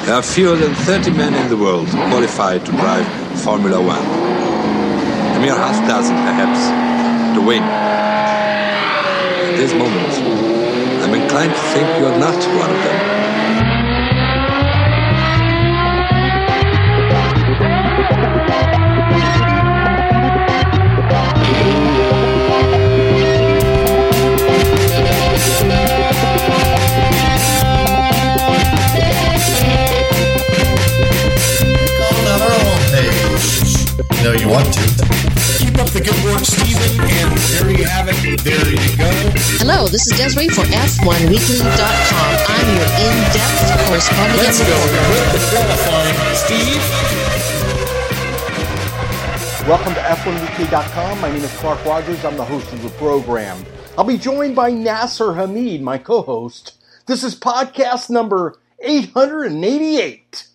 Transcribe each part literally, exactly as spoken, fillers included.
There are fewer than thirty men in the world qualified to drive Formula One. A mere half dozen, perhaps, to win. At this moment, I'm inclined to think you are not one of them. No, you want to. Keep up the good work, Stephen, and there you have it. There you go. Hello, this is Desiree for F one weekly dot com. I'm your in-depth correspondent. Let's go with the qualifying, Steve. Welcome to F one weekly dot com. My name is Clark Rogers. I'm the host of the program. I'll be joined by Nasser Hamid, my co-host. This is podcast number eight hundred eighty-eight.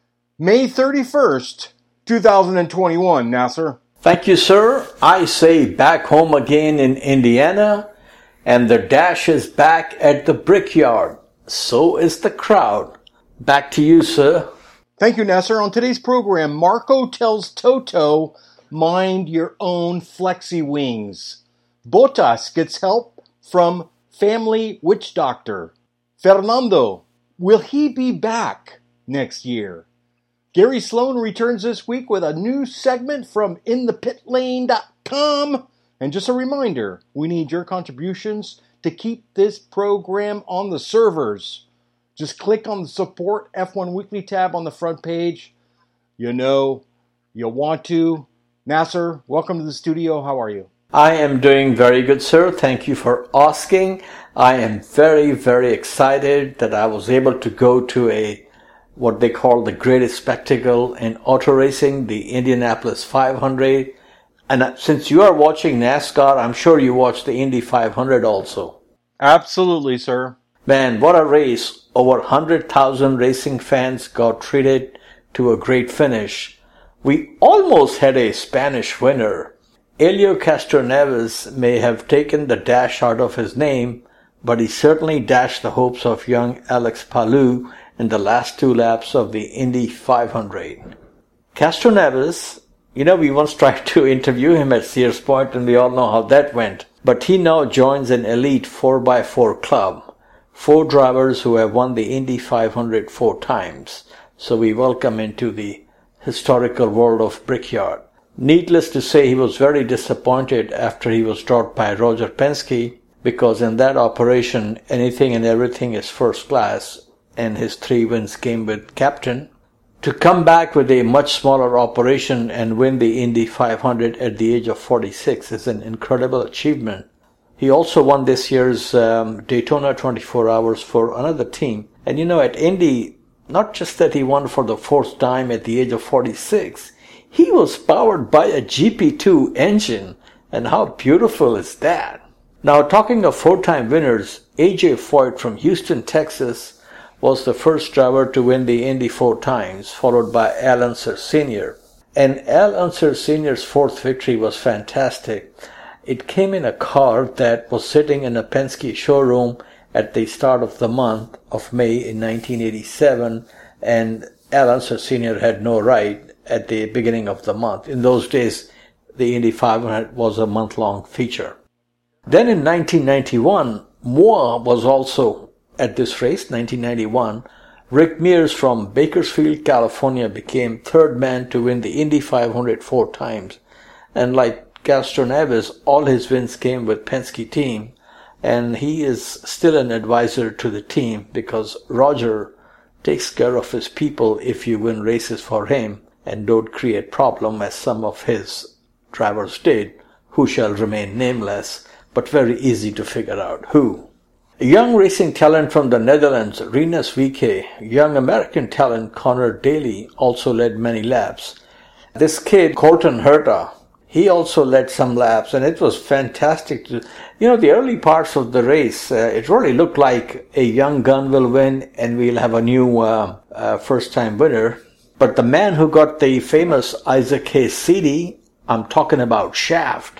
May thirty-first. two thousand twenty-one, Nasser. Thank you, sir. I say back home again in Indiana, and the dash is back at the Brickyard. So is the crowd. Back to you, sir. Thank you, Nasser. On today's program, Marco tells Toto, mind your own flexi wings. Bottas gets help from family witch doctor. Fernando, will he be back next year? Gary Sloan returns this week with a new segment from in the pit lane dot com. And just a reminder, we need your contributions to keep this program on the servers. Just click on the Support F one Weekly tab on the front page. You know, you want to. Nasser, welcome to the studio. How are you? I am doing very good, sir. Thank you for asking. I am very, very excited that I was able to go to a what they call the greatest spectacle in auto racing, the Indianapolis five hundred. And since you are watching NASCAR, I'm sure you watch the Indy five hundred also. Absolutely, sir. Man, what a race. Over one hundred thousand racing fans got treated to a great finish. We almost had a Spanish winner. Helio Castroneves may have taken the dash out of his name, but he certainly dashed the hopes of young Alex Palou in the last two laps of the Indy five hundred. Castroneves, you know, we once tried to interview him at Sears Point, and we all know how that went. But he now joins an elite four by four club. Four drivers who have won the Indy five hundred four times. So we welcome into the historical world of Brickyard. Needless to say, he was very disappointed after he was dropped by Roger Penske, because in that operation, anything and everything is first class, and his three wins came with captain. To come back with a much smaller operation and win the Indy five hundred at the age of forty-six is an incredible achievement. He also won this year's um, Daytona twenty-four hours for another team. And you know, at Indy, not just that he won for the fourth time at the age of forty-six, he was powered by a G P two engine. And how beautiful is that? Now, talking of four-time winners, A J Foyt from Houston, Texas, was the first driver to win the Indy four times, followed by Al Unser Senior And Al Unser Senior's fourth victory was fantastic. It came in a car that was sitting in a Penske showroom at the start of the month of May in nineteen eighty-seven, and Al Unser Senior had no ride at the beginning of the month. In those days, the Indy five hundred was a month-long feature. Then in nineteen ninety-one, Moa was also at this race, nineteen ninety-one. Rick Mears from Bakersfield, California became third man to win the Indy five hundred four times. And like Castroneves, all his wins came with Penske team. And he is still an advisor to the team because Roger takes care of his people if you win races for him and don't create problem as some of his drivers did, who shall remain nameless, but very easy to figure out who. A young racing talent from the Netherlands, Rinus V K, young American talent Connor Daly also led many laps. This kid, Colton Herta, he also led some laps, and it was fantastic. To, you know, the early parts of the race, uh, it really looked like a young gun will win and we'll have a new uh, uh, first-time winner. But the man who got the famous Isaac Hayes C D, I'm talking about Shaft.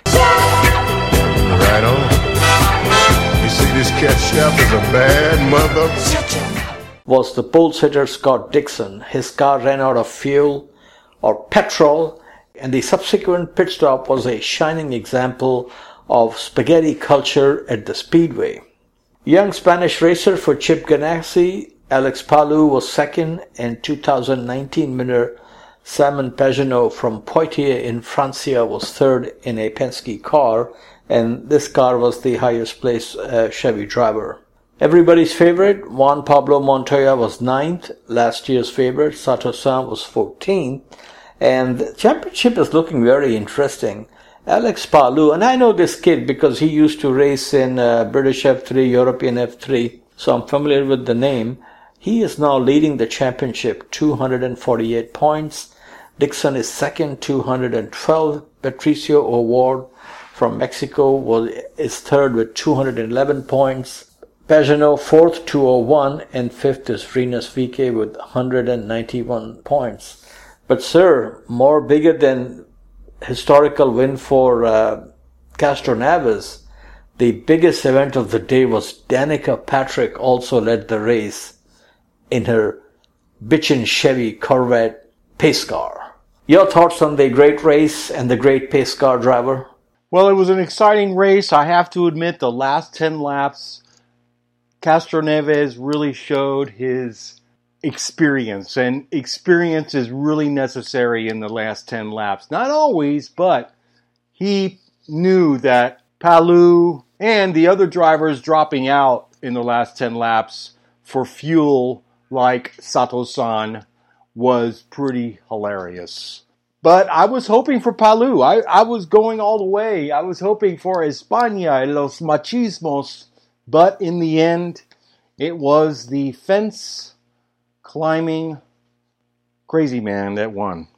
Right on. You see, this cat Shaft is a bad mother. was the pole sitter Scott Dixon. His car ran out of fuel or petrol, and the subsequent pit stop was a shining example of spaghetti culture at the speedway. Young Spanish racer for Chip Ganassi, Alex Palou, was second, and two thousand nineteen winner Simon Pagenaud from Poitiers in Francia was third in a Penske car, and this car was the highest placed uh, Chevy driver. Everybody's favorite, Juan Pablo Montoya, was ninth. Last year's favorite, Sato San, was fourteenth. And the championship is looking very interesting. Alex Palou, and I know this kid because he used to race in uh, British F three, European F three, so I'm familiar with the name. He is now leading the championship, two hundred forty-eight points. Dixon is second, two hundred twelve. Patricio O'Ward from Mexico was is third with two hundred eleven points. Pagenaud fourth, two oh one, and fifth is Rinus V K with one hundred ninety-one points. But sir, more bigger than historical win for uh, Castroneves, the biggest event of the day was Danica Patrick also led the race in her bitchin' Chevy Corvette pace car. Your thoughts on the great race and the great pace car driver? Well, it was an exciting race. I have to admit, the last ten laps, Castroneves really showed his experience, and experience is really necessary in the last ten laps. Not always, but he knew that Palou and the other drivers dropping out in the last ten laps for fuel like Sato-san was pretty hilarious. But I was hoping for Palou. I, I was going all the way. I was hoping for España y los machismos. But in the end, it was the fence climbing crazy man that won.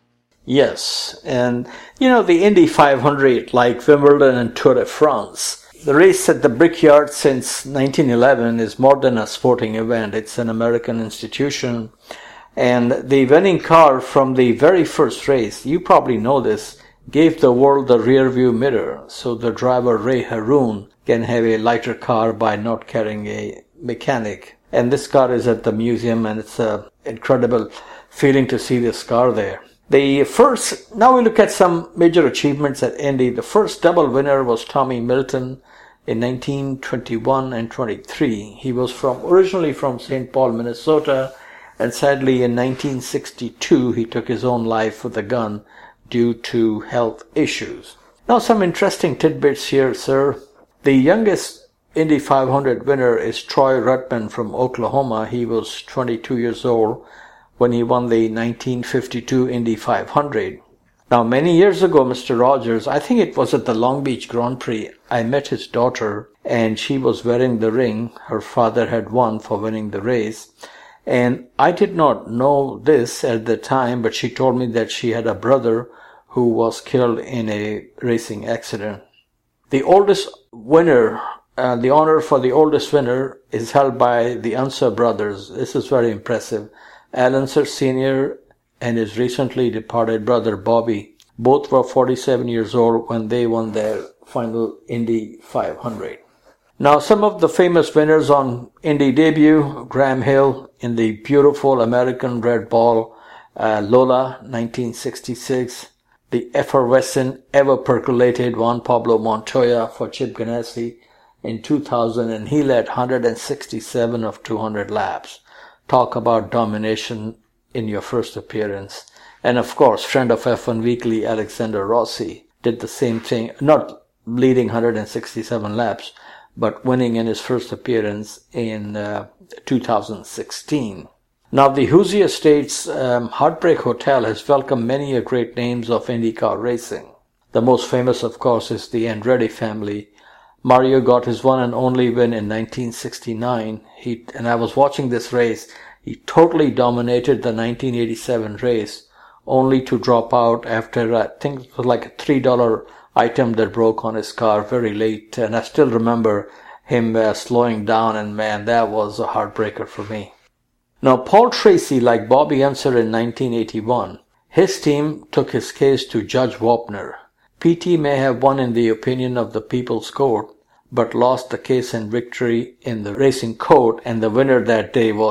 Yes, and you know, the Indy five hundred, like Wimbledon and Tour de France, the race at the Brickyard since nineteen eleven is more than a sporting event. It's an American institution. And the winning car from the very first race, you probably know this, gave the world the rear view mirror, so the driver Ray Haroon can have a lighter car by not carrying a mechanic. And this car is at the museum, and it's an incredible feeling to see this car there. The first, now we look at some major achievements at Indy. The first double winner was Tommy Milton in nineteen twenty-one and twenty-three. He was from originally from Saint Paul, Minnesota, and sadly in nineteen sixty-two he took his own life with a gun due to health issues. Now some interesting tidbits here, sir. The youngest Indy five hundred winner is Troy Ruttman from Oklahoma. He was twenty-two years old when he won the nineteen fifty-two Indy five hundred. Now, many years ago, Mister Rogers, I think it was at the Long Beach Grand Prix, I met his daughter, and she was wearing the ring her father had won for winning the race. And I did not know this at the time, but she told me that she had a brother who was killed in a racing accident. The oldest winner, uh, the honor for the oldest winner is held by the Unser brothers. This is very impressive. Al Unser Senior and his recently departed brother Bobby. Both were forty-seven years old when they won their final Indy five hundred. Now, some of the famous winners on Indy debut: Graham Hill in the beautiful American Red Ball, uh, Lola, nineteen sixty-six. The effervescent, ever-percolated Juan Pablo Montoya for Chip Ganassi in two thousand, and he led one hundred sixty-seven of two hundred laps. Talk about domination in your first appearance. And of course, friend of F one Weekly, Alexander Rossi, did the same thing, not leading one hundred sixty-seven laps, but winning in his first appearance in uh, two thousand sixteen. Now, the Hoosier Estates um, Heartbreak Hotel has welcomed many a great names of IndyCar racing. The most famous, of course, is the Andretti family. Mario got his one and only win in nineteen sixty-nine. He, and I was watching this race. He totally dominated the nineteen eighty-seven race, only to drop out after, I think it was like a three dollar item that broke on his car very late. And I still remember him uh, slowing down, and man, that was a heartbreaker for me. Now, Paul Tracy, like Bobby Unser in nineteen eighty-one, his team took his case to Judge Wapner. P T may have won in the opinion of the People's Court, but lost the case in victory in the racing court, and the winner that day was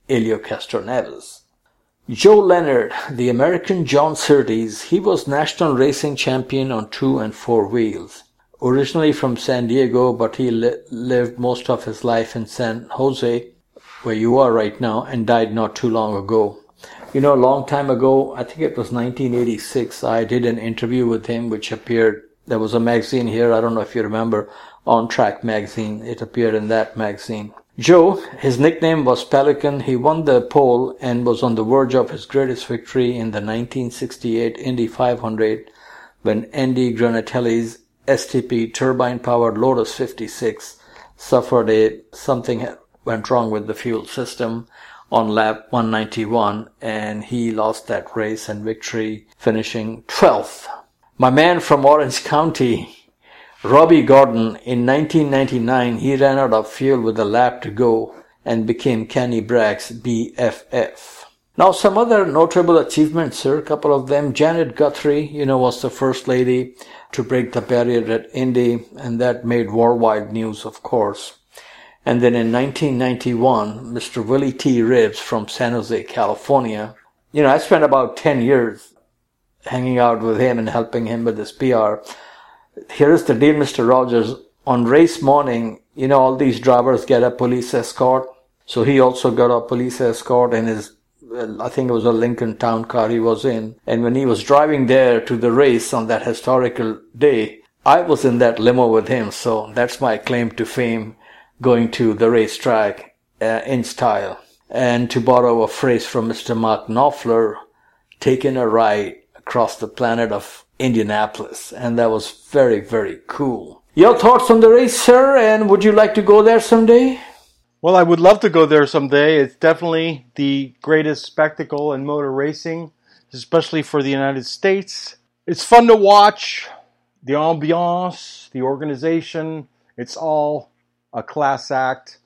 Helio Castroneves. Joe Leonard, the American John Surtees, he was national racing champion on two and four wheels. Originally from San Diego, but he li- lived most of his life in San Jose, where you are right now, and died not too long ago. You know, a long time ago, I think it was nineteen eighty-six, I did an interview with him which appeared, there was a magazine here, I don't know if you remember, On Track magazine. It appeared in that magazine. Joe, his nickname was Pelican. He won the pole and was on the verge of his greatest victory in the nineteen sixty-eight Indy five hundred when Andy Granatelli's S T P turbine-powered Lotus fifty-six suffered a something went wrong with the fuel system on lap one ninety-one, and he lost that race and victory, finishing twelfth. My man from Orange County, Robbie Gordon, in nineteen ninety-nine, he ran out of fuel with a lap to go and became Kenny Bragg's B F F. Now, some other notable achievements, sir, a couple of them. Janet Guthrie, you know, was the first lady to break the barrier at Indy, and that made worldwide news, of course. And then in nineteen ninety-one, Mister Willie T. Ribbs from San Jose, California. You know, I spent about ten years hanging out with him and helping him with his P R. Here is the deal, Mister Rogers. On race morning, you know, all these drivers get a police escort. So he also got a police escort in his, I think it was a Lincoln Town car he was in. And when he was driving there to the race on that historical day, I was in that limo with him. So that's my claim to fame, going to the racetrack uh, in style. And to borrow a phrase from Mister Mark Knopfler, taking a ride across the planet of Indianapolis, and that was very, very cool. Your thoughts on the race, sir, and would you like to go there someday? Well, I would love to go there someday. It's definitely the greatest spectacle in motor racing, especially for the United States. It's fun to watch, the ambiance, the organization. It's all a class act.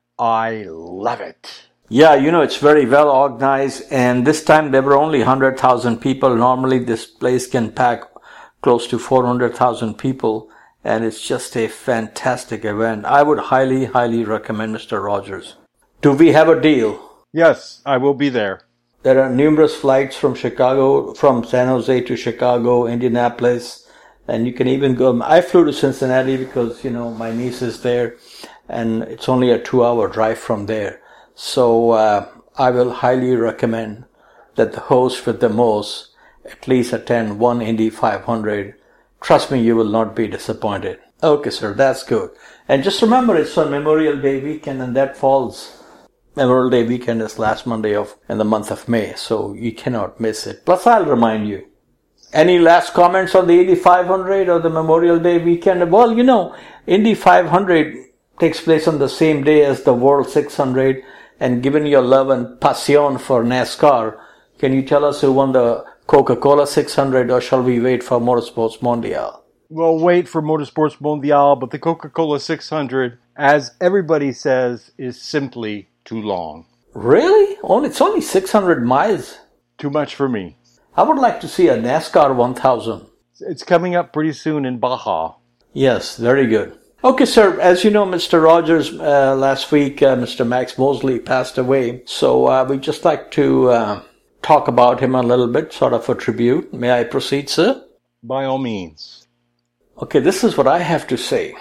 I love it. Yeah, you know, it's very well organized, and this time there were only one hundred thousand people. Normally this place can pack close to four hundred thousand people, and it's just a fantastic event. I would highly, highly recommend Mister Rogers. Do we have a deal? Yes, I will be there. There are numerous flights from Chicago, from San Jose to Chicago, Indianapolis, and you can even go. I flew to Cincinnati because, you know, my niece is there, and it's only a two-hour drive from there. So uh, I will highly recommend that the host with the most at least attend one Indy five hundred. Trust me, you will not be disappointed. Okay, sir, that's good. And just remember, it's on Memorial Day weekend, and that falls. Memorial Day weekend is last Monday of in the month of May, so you cannot miss it. Plus, I'll remind you. Any last comments on the Indy five hundred or the Memorial Day weekend? Well, you know, Indy five hundred takes place on the same day as the World six hundred. And given your love and passion for NASCAR, can you tell us who won the Coca-Cola six hundred, or shall we wait for Motorsports Mondial? We'll wait for Motorsports Mondial, but the Coca-Cola six hundred, as everybody says, is simply too long. Really? Only It's only six hundred miles. Too much for me. I would like to see a NASCAR one thousand. It's coming up pretty soon in Baja. Yes, very good. Okay, sir, as you know, Mister Rogers, uh, last week, uh, Mister Max Mosley passed away. So uh, we'd just like to uh, talk about him a little bit, sort of a tribute. May I proceed, sir? By all means. Okay, this is what I have to say.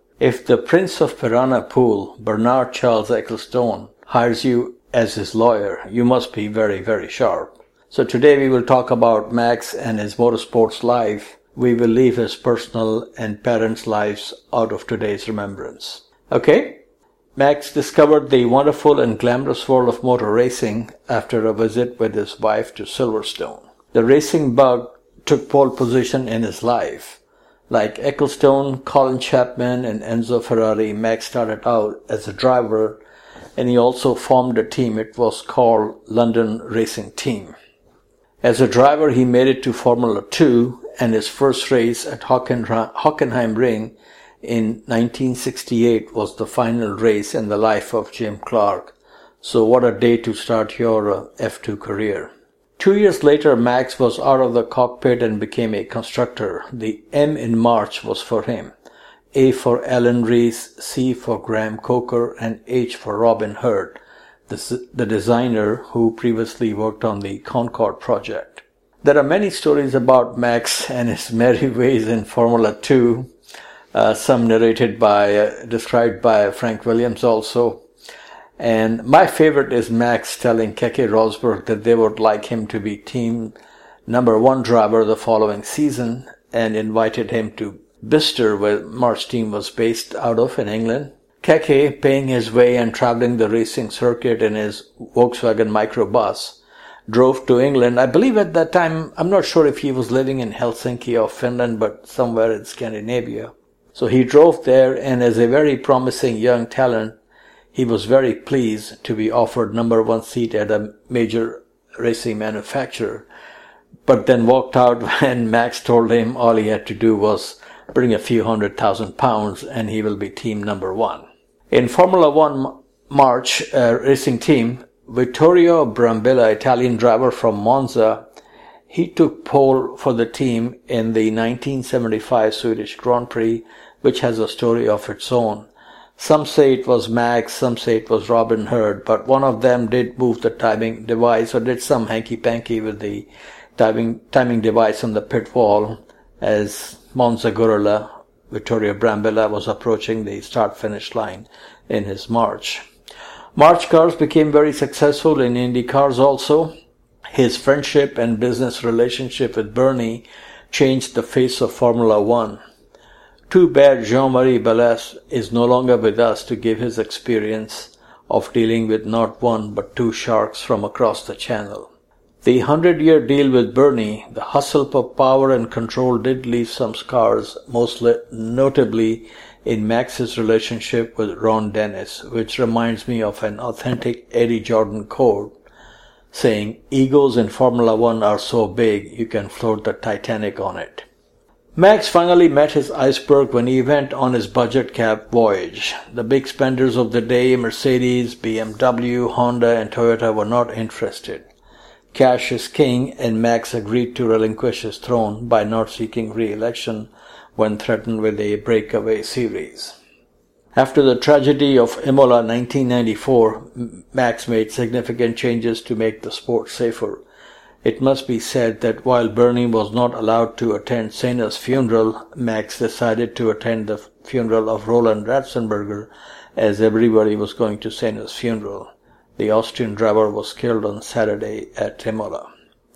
If the Prince of Piranha Pool, Bernard Charles Ecclestone, hires you as his lawyer, you must be very, very sharp. So today we will talk about Max and his motorsports life. We will leave his personal and parents' lives out of today's remembrance. Okay? Max discovered the wonderful and glamorous world of motor racing after a visit with his wife to Silverstone. The racing bug took pole position in his life. Like Ecclestone, Colin Chapman, and Enzo Ferrari, Max started out as a driver, and he also formed a team. It was called London Racing Team. As a driver, he made it to Formula two, and his first race at Hockenheim Ring in nineteen sixty-eight was the final race in the life of Jim Clark. So what a day to start your uh, F two career. Two years later, Max was out of the cockpit and became a constructor. The M in March was for him. A for Alan Rees, C for Graham Coker, and H for Robin Hurd. the, the designer who previously worked on the Concorde project. There are many stories about Max and his merry ways in Formula Two, uh, some narrated by, uh, described by Frank Williams also. And my favorite is Max telling Keke Rosberg that they would like him to be team number one driver the following season, and invited him to Bicester, where March's team was based out of in England. Keke, paying his way and traveling the racing circuit in his Volkswagen microbus, drove to England. I believe at that time, I'm not sure if he was living in Helsinki or Finland, but somewhere in Scandinavia. So he drove there, and as a very promising young talent, he was very pleased to be offered number one seat at a major racing manufacturer, but then walked out when Max told him all he had to do was bring a few hundred thousand pounds and he will be team number one. In Formula One March uh, racing team, Vittorio Brambilla, Italian driver from Monza, he took pole for the team in the nineteen seventy-five Swedish Grand Prix, which has a story of its own. Some say it was Max, some say it was Robin Herd, but one of them did move the timing device or did some hanky-panky with the timing, timing device on the pit wall as Monza Gorilla, Vittorio Brambilla, was approaching the start-finish line in his March. March cars became very successful in Indy cars also. His friendship and business relationship with Bernie changed the face of Formula One. Too bad Jean-Marie Balès is no longer with us to give his experience of dealing with not one but two sharks from across the channel. The hundred-year deal with Bernie, the hustle for power and control, did leave some scars, most notably in Max's relationship with Ron Dennis, which reminds me of an authentic Eddie Jordan quote saying, "Egos in Formula One are so big you can float the Titanic on it." Max finally met his iceberg when he went on his budget cab voyage. The big spenders of the day, Mercedes, B M W, Honda, and Toyota, were not interested. Cash is king, and Max agreed to relinquish his throne by not seeking re-election when threatened with a breakaway series. After the tragedy of Imola nineteen ninety-four, Max made significant changes to make the sport safer. It must be said that while Bernie was not allowed to attend Senna's funeral, Max decided to attend the funeral of Roland Ratzenberger, as everybody was going to Senna's funeral. The Austrian driver was killed on Saturday at Imola.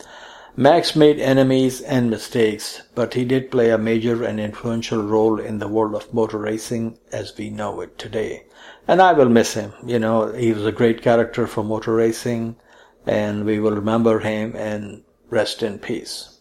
Max made enemies and mistakes, but he did play a major and influential role in the world of motor racing as we know it today. And I will miss him. You know, he was a great character for motor racing, and we will remember him and rest in peace.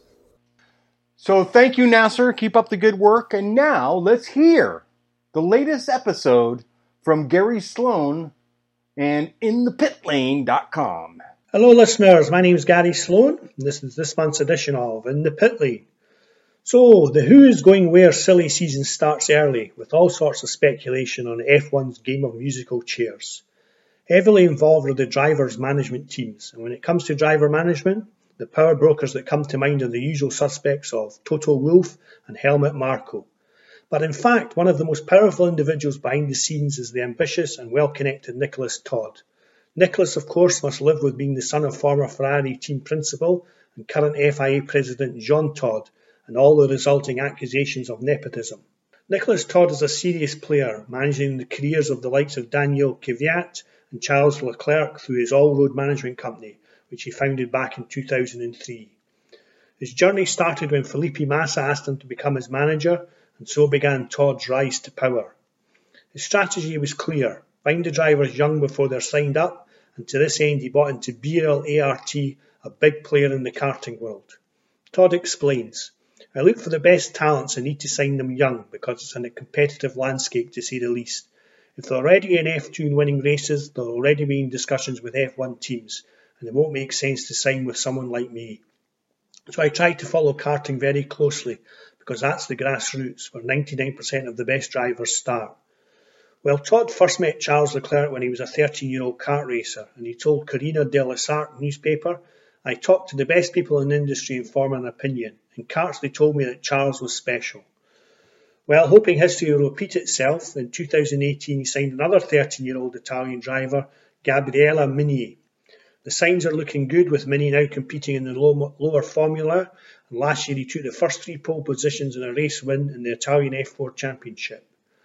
So thank you, Nasser. Keep up the good work. And now let's hear the latest episode from Gary Sloan and in the pit lane dot com. Hello listeners, my name is Gary Sloan, and this is this month's edition of In the Pit Lane. So, the Who's Going Where silly season starts early, with all sorts of speculation on F one's game of musical chairs. Heavily involved are the drivers' management teams, and when it comes to driver management, the power brokers that come to mind are the usual suspects of Toto Wolff and Helmut Marko. But in fact, one of the most powerful individuals behind the scenes is the ambitious and well-connected Nicholas Todd. Nicholas, of course, must live with being the son of former Ferrari team principal and current F I A president Jean Todt, and all the resulting accusations of nepotism. Nicholas Todd is a serious player, managing the careers of the likes of Daniel Kvyat and Charles Leclerc through his all-road management company, which he founded back in two thousand three. His journey started when Felipe Massa asked him to become his manager, and so began Todd's rise to power. His strategy was clear: find the drivers young before they're signed up, and to this end he bought into B R L A R T, a big player in the karting world. Todd explains, "I look for the best talents and need to sign them young because it's in a competitive landscape to say the least. If they're already in F two and winning races, they'll already be in discussions with F one teams, and it won't make sense to sign with someone like me. So I try to follow karting very closely, because that's the grassroots, where ninety-nine percent of the best drivers start." Well, Todd first met Charles Leclerc when he was a thirteen-year-old kart racer, and he told Carina de la Sarthe newspaper, "I talked to the best people in the industry and formed an opinion. In karts they told me that Charles was special." Well, hoping history will repeat itself, in two thousand eighteen he signed another thirteen-year-old Italian driver, Gabriella Mini. The signs are looking good, with Mini now competing in the lower formula, and last year he took the first three pole positions in a race win in the Italian F four Championship.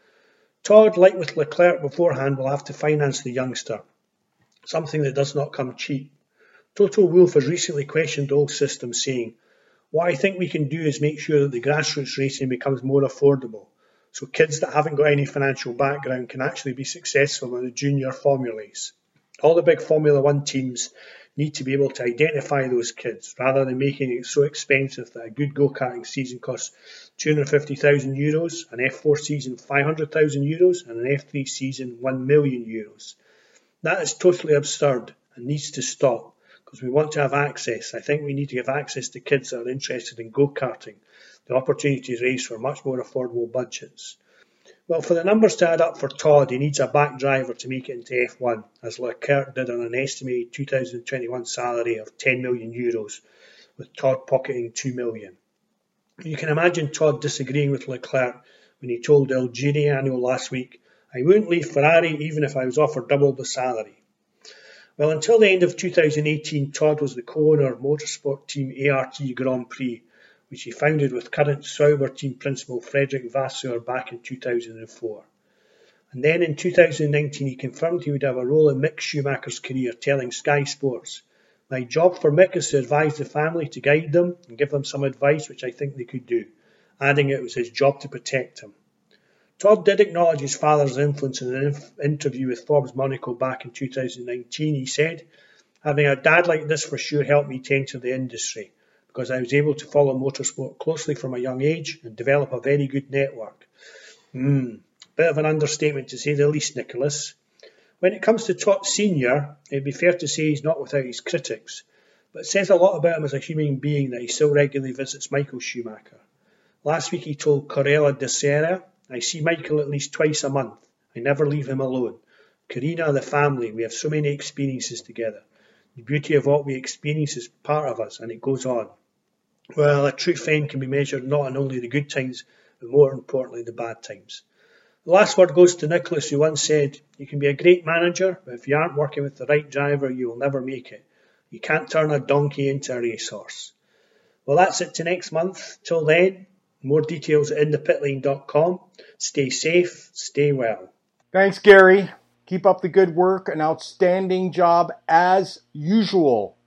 Todd, like with Leclerc beforehand, will have to finance the youngster, something that does not come cheap. Toto Wolff has recently questioned the old system, saying, "What I think we can do is make sure that the grassroots racing becomes more affordable, so kids that haven't got any financial background can actually be successful in the junior formulas. All the big Formula One teams need to be able to identify those kids, rather than making it so expensive that a good go-karting season costs two hundred fifty thousand euros, an F four season five hundred thousand euros, and an F three season one million euros. That is totally absurd and needs to stop, because we want to have access. I think we need to give access to kids that are interested in go-karting, the opportunity to race for much more affordable budgets." Well, for the numbers to add up for Todd, he needs a back driver to make it into F one, as Leclerc did on an estimated two thousand twenty-one salary of ten million euros, with Todd pocketing two million. You can imagine Todd disagreeing with Leclerc when he told El Giriano last week, "I wouldn't leave Ferrari even if I was offered double the salary." Well, until the end of two thousand eighteen, Todd was the co-owner of motorsport team A R T Grand Prix, which he founded with current Sauber team principal Frederick Vasseur back in two thousand four. And then in two thousand nineteen he confirmed he would have a role in Mick Schumacher's career, telling Sky Sports, "My job for Mick is to advise the family, to guide them and give them some advice which I think they could do," adding it was his job to protect him. Todd did acknowledge his father's influence in an inf- interview with Forbes Monaco back in two thousand nineteen. He said, "Having a dad like this for sure helped me to enter the industry, because I was able to follow motorsport closely from a young age and develop a very good network." Hmm, bit of an understatement to say the least, Nicholas. When it comes to Todd Senior, it'd be fair to say he's not without his critics, but it says a lot about him as a human being that he still regularly visits Michael Schumacher. Last week he told Corella de Serra, "I see Michael at least twice a month. I never leave him alone. Carina, the family, we have so many experiences together. The beauty of what we experience is part of us," and it goes on. Well, a true friend can be measured not in only the good times, but more importantly the bad times. The last word goes to Nicholas, who once said, "You can be a great manager, but if you aren't working with the right driver, you will never make it. You can't turn a donkey into a racehorse." Well, that's it to next month. Till then, more details at in the pit lane dot com. Stay safe, stay well. Thanks, Gary. Keep up the good work. An outstanding job as usual.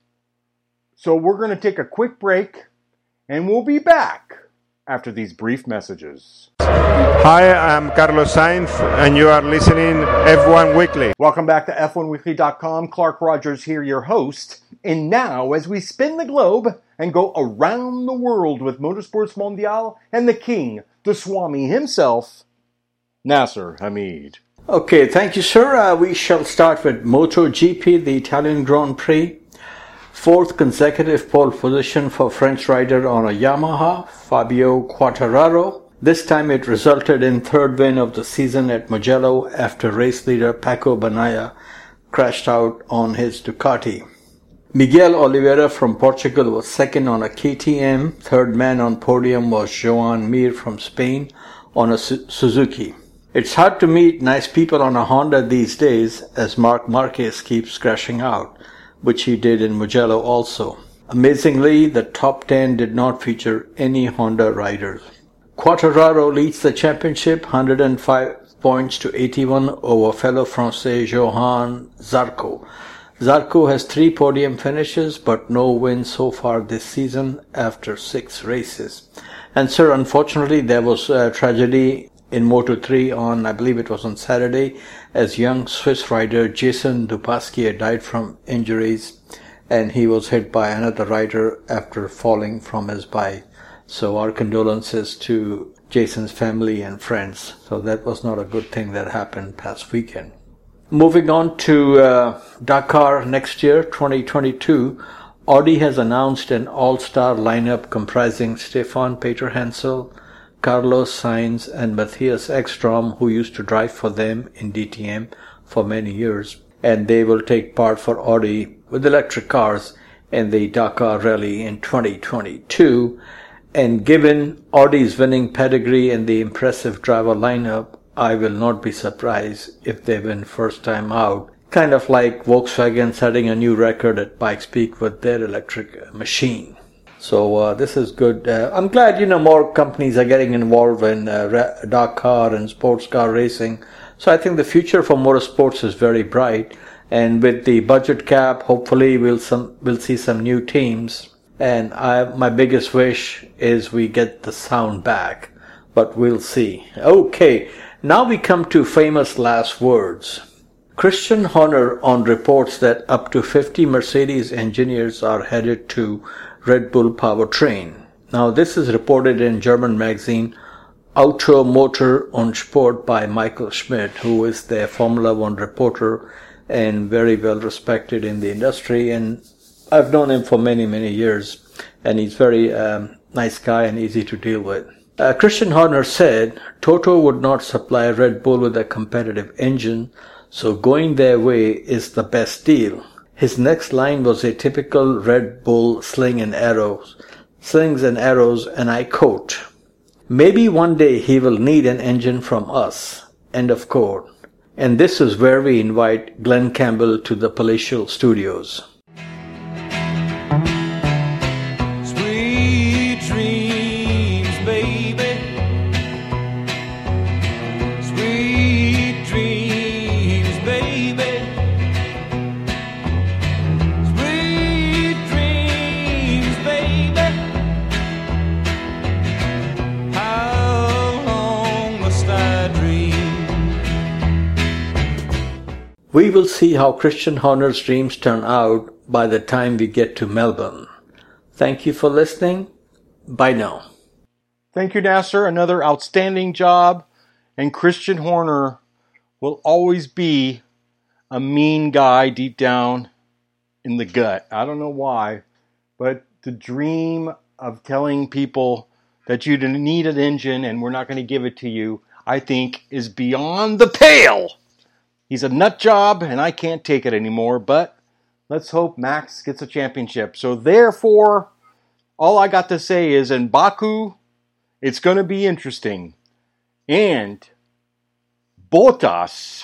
So we're going to take a quick break, and we'll be back after these brief messages. Hi, I'm Carlos Sainz, and you are listening F one Weekly. Welcome back to F one Weekly dot com. Clark Rogers here, your host. And now, as we spin the globe and go around the world with Motorsports Mondial and the king, the Swami himself, Nasser Hamid. Okay, thank you, sir. Uh, we shall start with MotoGP, the Italian Grand Prix. Fourth consecutive pole position for French rider on a Yamaha, Fabio Quartararo. This time it resulted in third win of the season at Mugello after race leader Paco Bagnaia crashed out on his Ducati. Miguel Oliveira from Portugal was second on a K T M. Third man on podium was Joan Mir from Spain on a Suzuki. It's hard to meet nice people on a Honda these days, as Marc Marquez keeps crashing out, which he did in Mugello also. Amazingly, the top ten did not feature any Honda riders. Quartararo leads the championship, one hundred five points to eighty-one over fellow Francais Johan Zarco. Zarco has three podium finishes but no wins so far this season after six races. And sir, unfortunately there was a tragedy in Moto three on, I believe it was on Saturday, as young Swiss rider Jason Dupasquier died from injuries, and he was hit by another rider after falling from his bike. So our condolences to Jason's family and friends. So that was not a good thing that happened past weekend. Moving on to uh, Dakar next year, twenty twenty-two, Audi has announced an all-star lineup comprising Stefan Peter Hansel, Carlos Sainz and Matthias Ekstrom, who used to drive for them in D T M for many years, and they will take part for Audi with electric cars in the Dakar Rally in twenty twenty-two. And given Audi's winning pedigree and the impressive driver lineup, I will not be surprised if they win first time out kind of like Volkswagen setting a new record at Pikes Peak with their electric machine. So uh, this is good. Uh, I'm glad, you know, more companies are getting involved in uh, Dakar and sports car racing. So I think the future for motorsports is very bright. And with the budget cap, hopefully we'll some we'll see some new teams. And I, my biggest wish is we get the sound back, but we'll see. Okay, now we come to famous last words. Christian Horner on reports that up to fifty Mercedes engineers are headed to Red Bull powertrain. Now this is reported in German magazine Auto Motor und Sport by Michael Schmidt, who is their Formula One reporter and very well respected in the industry. And I've known him for many, many years, and he's very um, nice guy and easy to deal with. Uh, Christian Horner said Toto would not supply Red Bull with a competitive engine, so going their way is the best deal. His next line was a typical Red Bull sling and arrows, slings and arrows, and I quote, "Maybe one day he will need an engine from us." End of quote. And this is where we invite Glenn Campbell to the Palatial Studios. Sweet dreams, baby. Sweet dreams, baby. Sweet dreams, baby. How long must I dream? We will see how Christian Horner's dreams turn out by the time we get to Melbourne. Thank you for listening. Bye now. Thank you, Nasser. Another outstanding job. And Christian Horner will always be a mean guy deep down in the gut. I don't know why, but the dream of telling people that you need an engine and we're not going to give it to you, I think is beyond the pale. He's a nut job and I can't take it anymore, but let's hope Max gets a championship. So therefore, all I got to say is in Baku, it's going to be interesting. And Bottas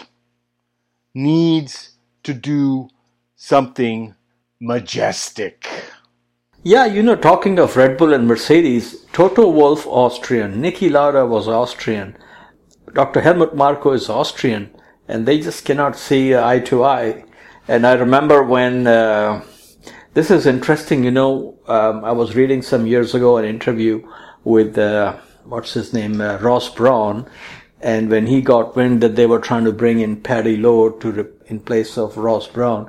needs to do something majestic. Yeah, you know, talking of Red Bull and Mercedes, Toto Wolff, Austrian, Niki Lauda was Austrian, Doctor Helmut Marko is Austrian, and they just cannot see eye to eye. And I remember when, uh, this is interesting, you know, um, I was reading some years ago an interview with, uh, what's his name, uh, Ross Brawn, and when he got wind that they were trying to bring in Paddy Lowe to re- in place of Ross Brawn,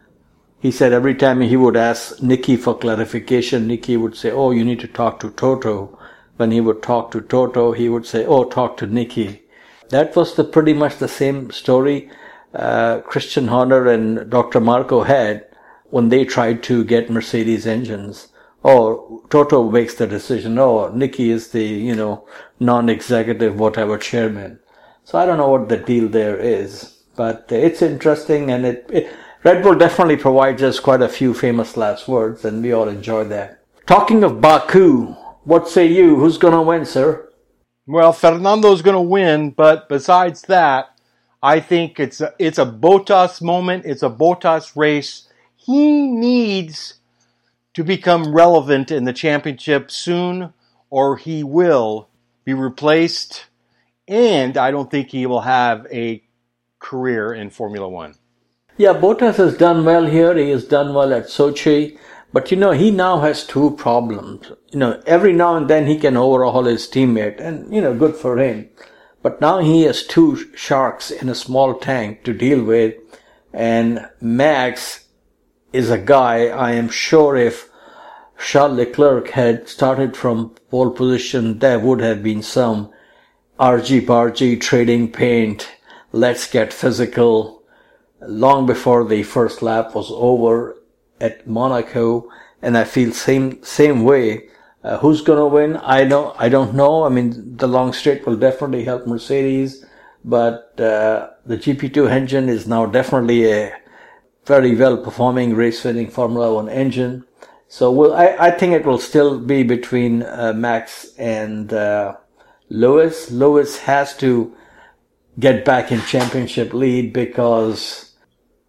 he said every time he would ask Niki for clarification, Niki would say, "Oh, you need to talk to Toto." When he would talk to Toto, he would say, "Oh, talk to Niki." That was the pretty much the same story uh, Christian Horner and Doctor Marko had when they tried to get Mercedes engines. Oh, Toto makes the decision. Oh, Niki is the, you know, non-executive whatever chairman. So I don't know what the deal there is, but it's interesting, and it, it Red Bull definitely provides us quite a few famous last words, and we all enjoy that. Talking of Baku, what say you? Who's going to win, sir? Well, Fernando's going to win, but besides that, I think it's a, it's a Bottas moment. It's a Bottas race. He needs to become relevant in the championship soon, or he will be replaced, and I don't think he will have a career in Formula One. Yeah, Bottas has done well here. He has done well at Sochi. But, you know, he now has two problems. You know, every now and then he can overhaul his teammate, and, you know, good for him. But now he has two sharks in a small tank to deal with, and Max is a guy, I am sure if Charles Leclerc had started from pole position, there would have been some argy-bargy trading paint, let's get physical, long before the first lap was over at Monaco, and I feel same same way. Uh, who's gonna win? I know I don't know. I mean, the long straight will definitely help Mercedes, but uh, the G P two engine is now definitely a very well performing race winning Formula One engine. So we'll, I, I think it will still be between uh, Max and uh, Lewis. Lewis has to get back in championship lead because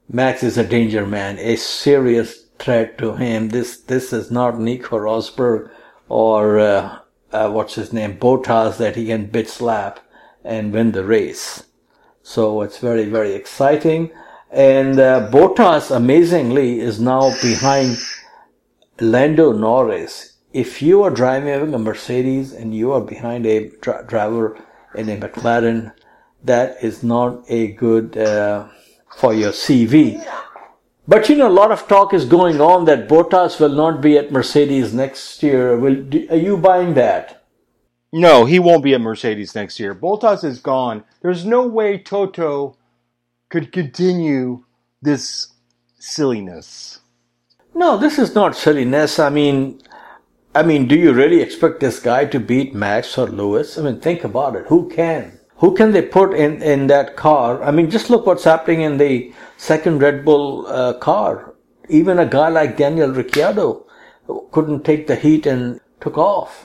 Max is a danger man, a serious threat to him. This this is not Nico Rosberg or uh, uh, what's his name, Bottas, that he can bit slap and win the race. So it's very, very exciting. And uh, Bottas, amazingly, is now behind Lando Norris. If you are driving a Mercedes and you are behind a dri- driver in a McLaren, that is not a good uh, for your C V. But you know, a lot of talk is going on that Bottas will not be at Mercedes next year. Will do, are you buying that? No, he won't be at Mercedes next year. Bottas is gone. There's no way Toto could continue this silliness. No, this is not silliness. I mean, I mean, do you really expect this guy to beat Max or Lewis? I mean, think about it. Who can? Who can they put in, in that car? I mean, just look what's happening in the second Red Bull uh, car. Even a guy like Daniel Ricciardo couldn't take the heat and took off.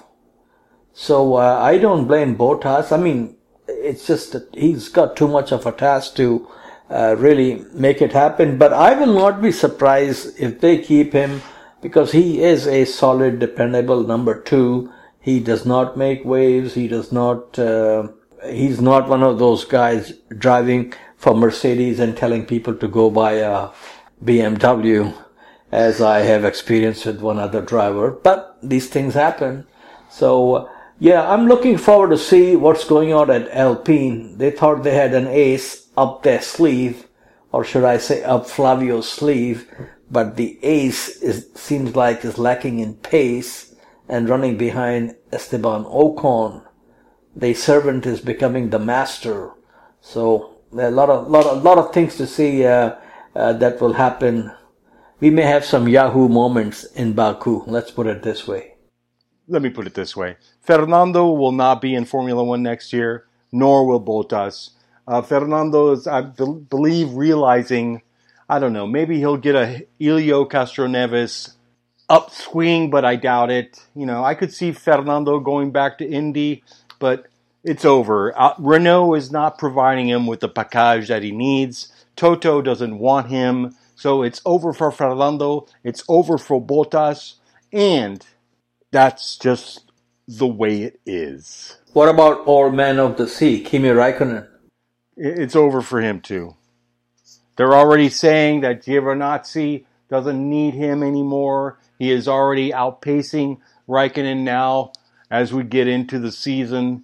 So uh, I don't blame Bottas. I mean, it's just that he's got too much of a task to uh, really make it happen. But I will not be surprised if they keep him, because he is a solid, dependable number two. He does not make waves. He does not... Uh, He's not one of those guys driving for Mercedes and telling people to go buy a B M W, as I have experienced with one other driver. But these things happen. So, yeah, I'm looking forward to see what's going on at Alpine. They thought they had an ace up their sleeve, or should I say up Flavio's sleeve. But the ace is, seems like is lacking in pace and running behind Esteban Ocon. The servant is becoming the master. So there are a lot of lot of lot of things to see uh, uh, that will happen. We may have some Yahoo moments in Baku. Let's put it this way. Let me put it this way. Fernando will not be in Formula One next year, nor will Bottas. Uh, Fernando is, I be- believe, realizing, I don't know, maybe he'll get a Helio Castroneves upswing, but I doubt it. You know, I could see Fernando going back to Indy, but it's over. Uh, Renault is not providing him with the package that he needs. Toto doesn't want him. So it's over for Fernando. It's over for Bottas. And that's just the way it is. What about old man of the sea, Kimi Raikkonen? It's over for him too. They're already saying that Giovinazzi doesn't need him anymore. He is already outpacing Raikkonen now as we get into the season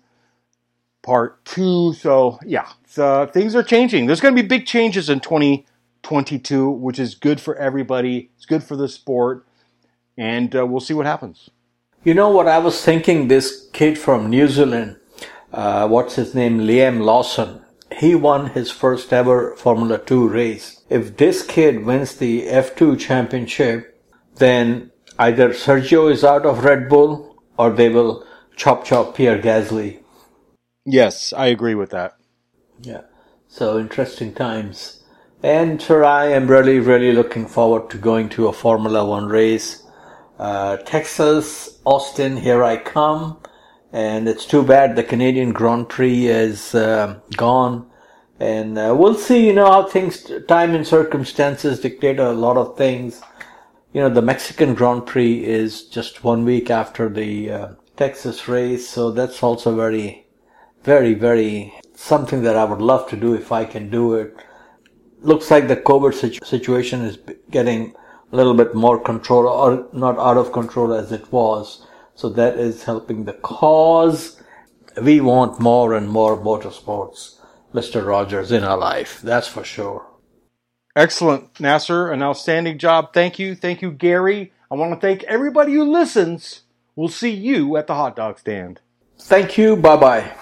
part two. So, yeah, so things are changing. There's going to be big changes in twenty twenty-two, which is good for everybody. It's good for the sport. And uh, we'll see what happens. You know what I was thinking? This kid from New Zealand, uh, what's his name? Liam Lawson. He won his first ever Formula two race. If this kid wins the F two championship, then either Sergio is out of Red Bull, or they will chop chop Pierre Gasly. Yes, I agree with that. Yeah. So interesting times. And sir, I am really, really looking forward to going to a Formula One race. Uh, Texas, Austin, here I come. And it's too bad the Canadian Grand Prix is uh, gone. And uh, we'll see, you know, how things, time and circumstances dictate a lot of things. You know, the Mexican Grand Prix is just one week after the uh, Texas race, so that's also very, very, very something that I would love to do if I can do it. Looks like the COVID situ- situation is getting a little bit more control, or not out of control as it was. So that is helping the cause. We want more and more motorsports, Mister Rogers, in our life. That's for sure. Excellent, Nasser. An outstanding job. Thank you. Thank you, Gary. I want to thank everybody who listens. We'll see you at the hot dog stand. Thank you. Bye-bye.